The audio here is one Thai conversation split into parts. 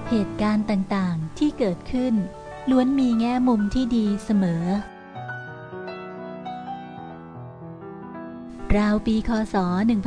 เหตุการณ์ต่างๆที่เกิดขึ้นล้วนมีแง่มุมที่ดีเสมอราวปีค.ศ.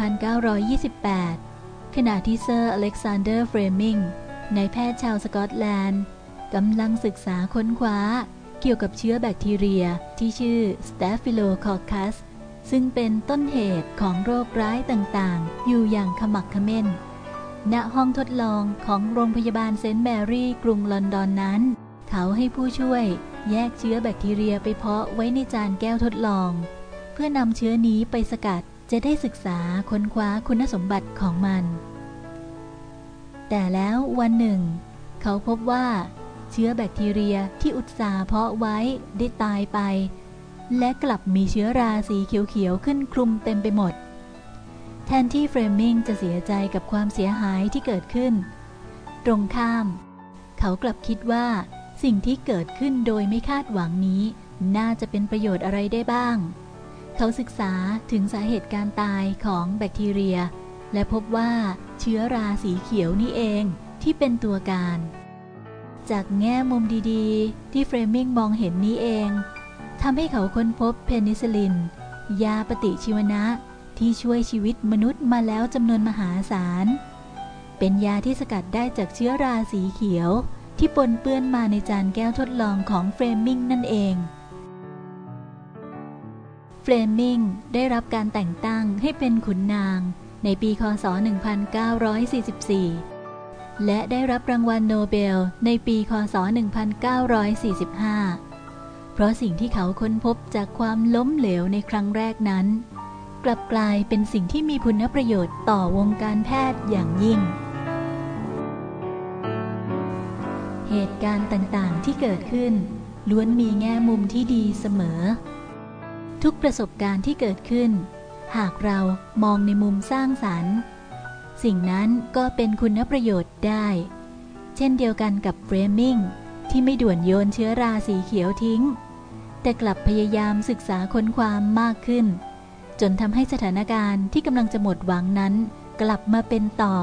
1928 ขณะที่เซอร์อเล็กซานเดอร์เฟรมิงนายแพทย์ชาวสกอตแลนด์กำลังศึกษาค้นคว้าเกี่ยวกับเชื้อแบคทีเรียที่ชื่อ Staphylococcus ซึ่งเป็นต้นเหตุของโรคร้ายต่างๆอยู่อย่างขมักเขม้นณห้องทดลองของโรงพยาบาลเซนต์แมรี่กรุงลอนดอนนั้นเขาให้ผู้ช่วยแยกเชื้อแบคทีเรียไปเพาะไว้ในจานแก้วทดลองเพื่อนำเชื้อนี้ไปสกัดจะได้ศึกษาค้นคว้าคุณสมบัติของมันแต่แล้ววันหนึ่งเขาพบว่าเชื้อแบคทีเรียที่อุตส่าห์เพาะไว้ได้ตายไปและกลับมีเชื้อราสีเขียวๆขึ้นคลุมเต็มไปหมดแทนที่เฟรมิงจะเสียใจกับความเสียหายที่เกิดขึ้นตรงข้ามเขากลับคิดว่าสิ่งที่เกิดขึ้นโดยไม่คาดหวังนี้น่าจะเป็นประโยชน์อะไรได้บ้างเขาศึกษาถึงสาเหตุการตายของแบคทีเรียและพบว่าเชื้อราสีเขียวนี่เองที่เป็นตัวการจากแง่มุมดีๆที่เฟรมิงมองเห็นนี้เองทำให้เขาค้นพบเพนิซิลลินยาปฏิชีวนะที่ช่วยชีวิตมนุษย์มาแล้วจำนวนมหาศาลเป็นยาที่สกัดได้จากเชื้อราสีเขียวที่ปนเปื้อนมาในจานแก้วทดลองของเฟรมิงนั่นเองเฟรมิงได้รับการแต่งตั้งให้เป็นขุนนางในปีค.ศ. 1944 และได้รับรางวัลโนเบลในปีค.ศ. 1945 เพราะสิ่งที่เขาค้นพบจากความล้มเหลวในครั้งแรกนั้นกลับกลายเป็นสิ่งที่มีคุณประโยชน์ต่อวงการแพทย์อย่างยิ่งเหตุการณ์ต่างๆที่เกิดขึ้นล้วนมีแง่มุมที่ดีเสมอทุกประสบการณ์ที่เกิดขึ้นหากเรามองในมุมสร้างสรรค์สิ่งนั้นก็เป็นคุณประโยชน์ได้เช่นเดียวกันกับเฟรมิงที่ไม่ด่วนโยนเชื้อราสีเขียวทิ้งแต่กลับพยายามศึกษาค้นความมากขึ้นจนทำให้สถานการณ์ที่กำลังจะหมดหวังนั้นกลับมาเป็นต่อ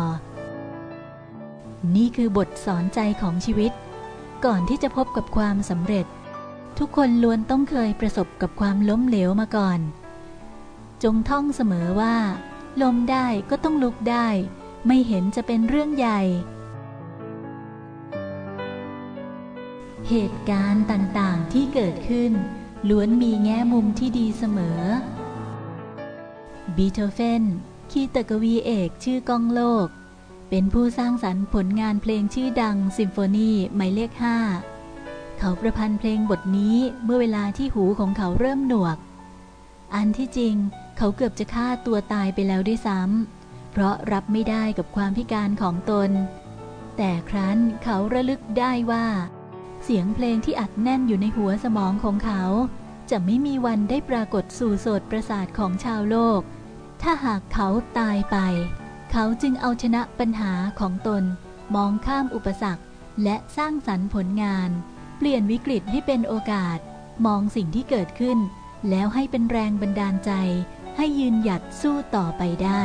นี่คือบทสอนใจของชีวิตก่อนที่จะพบกับความสำเร็จทุกคนล้วนต้องเคยประสบกับความล้มเหลวมาก่อนจงท่องเสมอว่าล้มได้ก็ต้องลุกได้ไม่เห็นจะเป็นเรื่องใหญ่เหตุการณ์ต่างๆที่เกิดขึ้นล้วนมีแง่มุมที่ดีเสมอบีโธเฟนคีตกวีเอกชื่อก้องโลกเป็นผู้สร้างสรรค์ผลงานเพลงชื่อดังซิมโฟนีหมายเลข 5เขาประพันธ์เพลงบทนี้เมื่อเวลาที่หูของเขาเริ่มหนวกอันที่จริงเขาเกือบจะฆ่าตัวตายไปแล้วด้วยซ้ำเพราะรับไม่ได้กับความพิการของตนแต่ครั้นเขาระลึกได้ว่าเสียงเพลงที่อัดแน่นอยู่ในหัวสมองของเขาจะไม่มีวันได้ปรากฏสู่โสตประสาทของชาวโลกถ้าหากเขาตายไปเขาจึงเอาชนะปัญหาของตนมองข้ามอุปสรรคและสร้างสรรค์ผลงานเปลี่ยนวิกฤตให้เป็นโอกาสมองสิ่งที่เกิดขึ้นแล้วให้เป็นแรงบันดาลใจให้ยืนหยัดสู้ต่อไปได้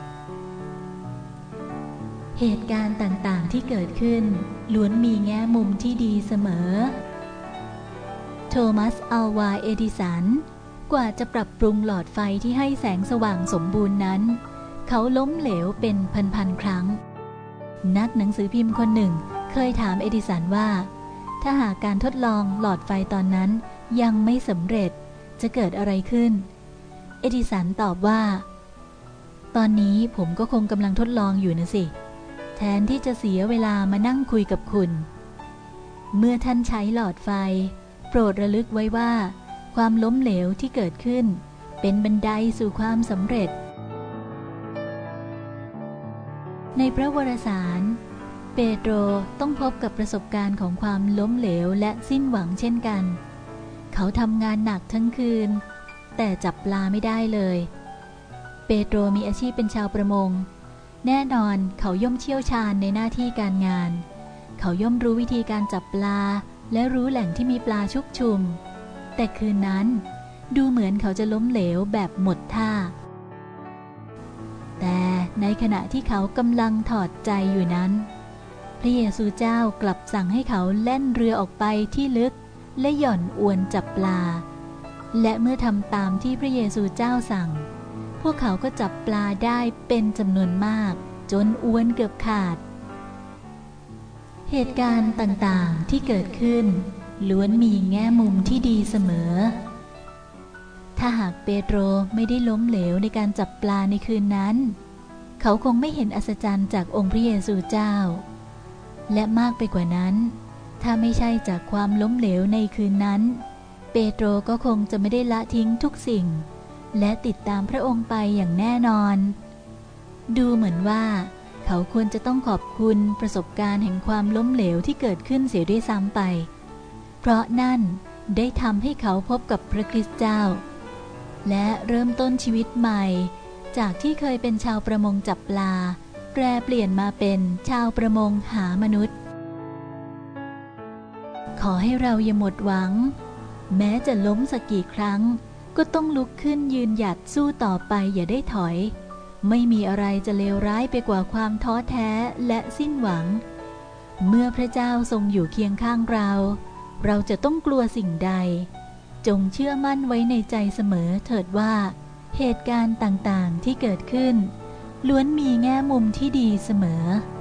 เหตุการณ์ต่างๆที่เกิดขึ้นล้วนมีแง่มุมที่ดีเสมอโทมัส อัลวา เอดิสันกว่าจะปรับปรุงหลอดไฟที่ให้แสงสว่างสมบูรณ์นั้นเขาล้มเหลวเป็นพันๆครั้งนักหนังสือพิมพ์คนหนึ่งเคยถามเอดิสันว่าถ้าหากการทดลองหลอดไฟตอนนั้นยังไม่สำเร็จจะเกิดอะไรขึ้นเอดิสันตอบว่าตอนนี้ผมก็คงกำลังทดลองอยู่นะสิแทนที่จะเสียเวลามานั่งคุยกับคุณเมื่อท่านใช้หลอดไฟโปรดระลึกไว้ว่าความล้มเหลวที่เกิดขึ้นเป็นบันไดสู่ความสำเร็จในพระวรสารเปโตรต้องพบกับประสบการณ์ของความล้มเหลวและสิ้นหวังเช่นกันเขาทำงานหนักทั้งคืนแต่จับปลาไม่ได้เลยเปโตรมีอาชีพเป็นชาวประมงแน่นอนเขาย่อมเชี่ยวชาญในหน้าที่การงานเขาย่อมรู้วิธีการจับปลาและรู้แหล่งที่มีปลาชุกชุมแต่คืนนั้นดูเหมือนเขาจะล้มเหลวแบบหมดท่าแต่ในขณะที่เขากำลังถอดใจอยู่นั้นพระเยซูเจ้ากลับสั่งให้เขาแล่นเรือออกไปที่ลึกและหย่อนอวนจับปลาและเมื่อทำตามที่พระเยซูเจ้าสั่งพวกเขาก็จับปลาได้เป็นจำนวนมากจนอวนเกือบขาดเหตุการณ์ต่างๆที่เกิดขึ้นล้วนมีแง่มุมที่ดีเสมอถ้าหากเปโตรไม่ได้ล้มเหลวในการจับปลาในคืนนั้นเขาคงไม่เห็นอัศจรรย์จากองค์พระเยซูเจ้าและมากไปกว่านั้นถ้าไม่ใช่จากความล้มเหลวในคืนนั้นเปโตรก็คงจะไม่ได้ละทิ้งทุกสิ่งและติดตามพระองค์ไปอย่างแน่นอนดูเหมือนว่าเขาควรจะต้องขอบคุณประสบการณ์แห่งความล้มเหลวที่เกิดขึ้นเสียด้วยซ้ำไปเพราะนั่นได้ทำให้เขาพบกับพระคริสต์เจ้าและเริ่มต้นชีวิตใหม่จากที่เคยเป็นชาวประมงจับปลาแปรเปลี่ยนมาเป็นชาวประมงหามนุษย์ขอให้เราอย่าหมดหวังแม้จะล้มสักกี่ครั้งก็ต้องลุกขึ้นยืนหยัดสู้ต่อไปอย่าได้ถอยไม่มีอะไรจะเลวร้ายไปกว่าความท้อแท้และสิ้นหวังเมื่อพระเจ้าทรงอยู่เคียงข้างเราจะต้องกลัวสิ่งใดจงเชื่อมั่นไว้ในใจเสมอเถิดว่าเหตุการณ์ต่างๆที่เกิดขึ้นล้วนมีแง่มุมที่ดีเสมอ